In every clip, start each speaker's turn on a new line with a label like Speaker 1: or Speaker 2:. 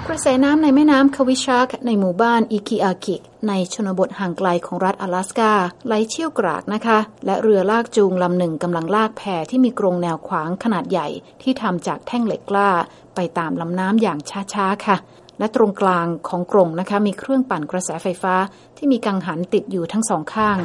Speaker 1: กระแสน้ำในแม่น้ำคาวิชากในหมู่บ้านอิคิอากิในชนบทห่างไกลของรัฐ阿拉斯กาไหลเชี่ยวกรากนะคะและเรือลากจูงลำหนึ่งกำลังลากแพที่มีกรงแนวขวางขนาดใหญ่ที่ทำจากแท่งเหล็กกล้าไปตามลำน้ำอย่างช้าๆค่ะและตรงกลางของกรงนะคะมีเครื่องปั่นกระแสไฟฟ้าที่มีกังหันติดอยู่ทั้งสองข้าง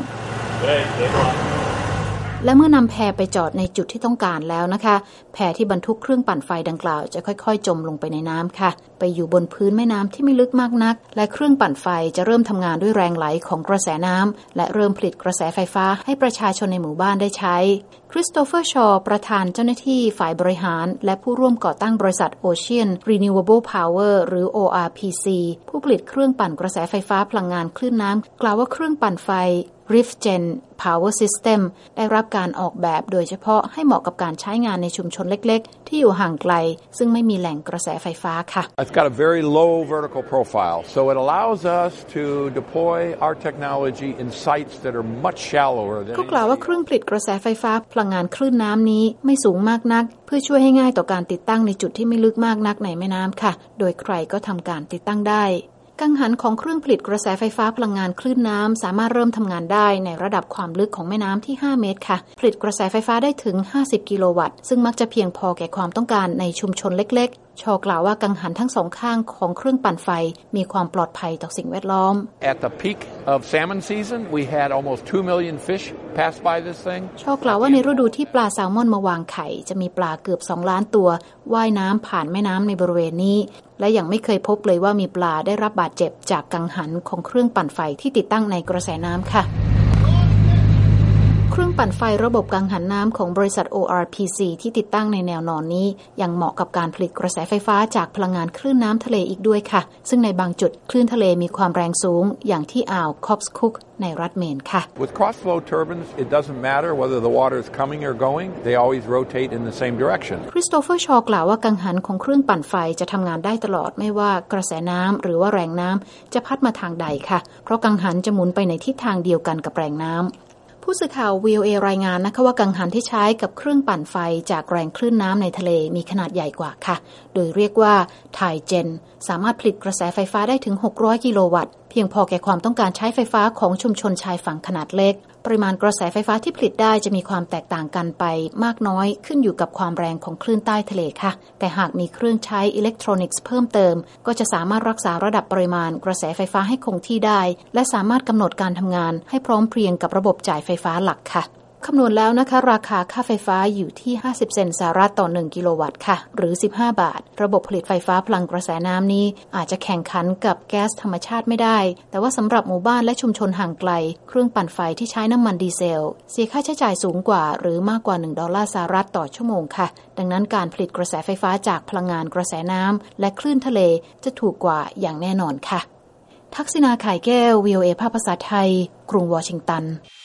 Speaker 1: และเมื่อนำแพไปจอดในจุดที่ต้องการแล้วนะคะแพที่บรรทุกเครื่องปั่นไฟดังกล่าวจะค่อยๆจมลงไปในน้ำค่ะไปอยู่บนพื้นแม่น้ำที่ไม่ลึกมากนักและเครื่องปั่นไฟจะเริ่มทำงานด้วยแรงไหลของกระแสน้ำและเริ่มผลิตกระแสไฟฟ้าให้ประชาชนในหมู่บ้านได้ใช้คริสโตเฟอร์ชอว์ประธานเจ้าหน้าที่ฝ่ายบริหารและผู้ร่วมก่อตั้งบริษัท Ocean Renewable Power หรือ ORPC ผู้ผลิตเครื่องปั่นกระแสไฟฟ้าพลังงานคลื่นน้ำกล่าวว่าเครื่องปั่นไฟ RIFGEN Power System ได้รับการออกแบบโดยเฉพาะให้เหมาะกับการใช้งานในชุมชนเล็กๆที่อยู่ห่างไกลซึ่งไม่มีแหล่งกระแสไฟฟ้าค่ะ
Speaker 2: It's got a very low vertical profile, so it allows us to deploy our technology in sites that are much shallower than
Speaker 1: เขากล่าวว่าเครื่องผลิตกระแสไฟฟ้าพลังงานคลื่นน้ำนี้ไม่สูงมากนักเพื่อช่วยให้ง่ายต่อการติดตั้งในจุดที่ไม่ลึกมากนักในแม่น้ำค่ะโดยใครก็ทำการติดตั้งได้กังหันของเครื่องผลิตกระแสไฟฟ้าพลังงานคลื่นน้ำสามารถเริ่มทำงานได้ในระดับความลึกของแม่น้ำที่5 เมตรค่ะผลิตกระแสไฟฟ้าได้ถึง50 กิโลวัตต์ซึ่งมักจะเพียงพอแก่ความต้องการในชุมชนเล็กๆชอกล่าวว่ากังหันทั้งสองข้างของเครื่องปั่นไฟมีความปลอดภัยต่อสิ่งแวดล้อม
Speaker 2: At the peak of salmon season, we had almost 2 million fish pass by this thing.
Speaker 1: ชอกล่าวว่าในฤดูที่ปลาแซลมอนมาวางไข่จะมีปลาเกือบ2 ล้านตัวว่ายน้ำผ่านแม่น้ำในบริเวณนี้และยังไม่เคยพบเลยว่ามีปลาได้รับบาดเจ็บจากกังหันของเครื่องปั่นไฟที่ติดตั้งในกระแสน้ำค่ะเครื่องปั่นไฟระบบกังหันน้ำของบริษัท ORPC ที่ติดตั้งในแนวนอนนี้ยังเหมาะกับการผลิตกระแสไฟฟ้าจากพลังงานคลื่นน้ำทะเลอีกด้วยค่ะซึ่งในบางจุดคลื่นทะเลมีความแรงสูงอย่างที่อ่าวคอปส์คุกในรัฐเมนค่ะ
Speaker 2: With cross-flow turbines, it doesn't matter whether the water is coming or going. They always rotate in the same direction.
Speaker 1: คริสโตเฟอร์ชอกล่าวว่ากังหันของเครื่องปั่นไฟจะทำงานได้ตลอดไม่ว่ากระแสน้ำหรือว่าแรงน้ำจะพัดมาทางใดค่ะเพราะกังหันจะหมุนไปในทิศทางเดียวกันกับแรงน้ำผู้สื่อข่าว VOA รายงานนะคะว่ากังหันที่ใช้กับเครื่องปั่นไฟจากแรงคลื่นน้ำในทะเลมีขนาดใหญ่กว่าค่ะโดยเรียกว่าไทเจนสามารถผลิตกระแสไฟฟ้าได้ถึง600 กิโลวัตต์เพียงพอแก่ความต้องการใช้ไฟฟ้าของชุมชนชายฝั่งขนาดเล็กปริมาณกระแสไฟฟ้าที่ผลิตได้จะมีความแตกต่างกันไปมากน้อยขึ้นอยู่กับความแรงของคลื่นใต้ทะเลค่ะแต่หากมีเครื่องใช้อิเล็กทรอนิกส์เพิ่มเติมก็จะสามารถรักษาระดับปริมาณกระแสไฟฟ้าให้คงที่ได้และสามารถกำหนดการทำงานให้พร้อมเพรียงกับระบบจ่ายไฟฟ้าหลักค่ะคำนวณแล้วนะคะราคาค่าไฟฟ้าอยู่ที่50 เซนต์สหรัฐต่อ1 กิโลวัตต์ค่ะหรือ15 บาทระบบผลิตไฟฟ้าพลังกระแสน้ำนี้อาจจะแข่งขันกับแก๊สธรรมชาติไม่ได้แต่ว่าสำหรับหมู่บ้านและชุมชนห่างไกลเครื่องปั่นไฟที่ใช้น้ำมันดีเซลเสียค่าใช้จ่ายสูงกว่าหรือมากกว่า$1ต่อชั่วโมงค่ะดังนั้นการผลิตกระแสไฟฟ้าจากพลังงานกระแสน้ำและคลื่นทะเลจะถูกกว่าอย่างแน่นอนค่ะทักษิณา ข่ายแก้ว VOA ภาคภาษาไทยกรุงวอชิงตัน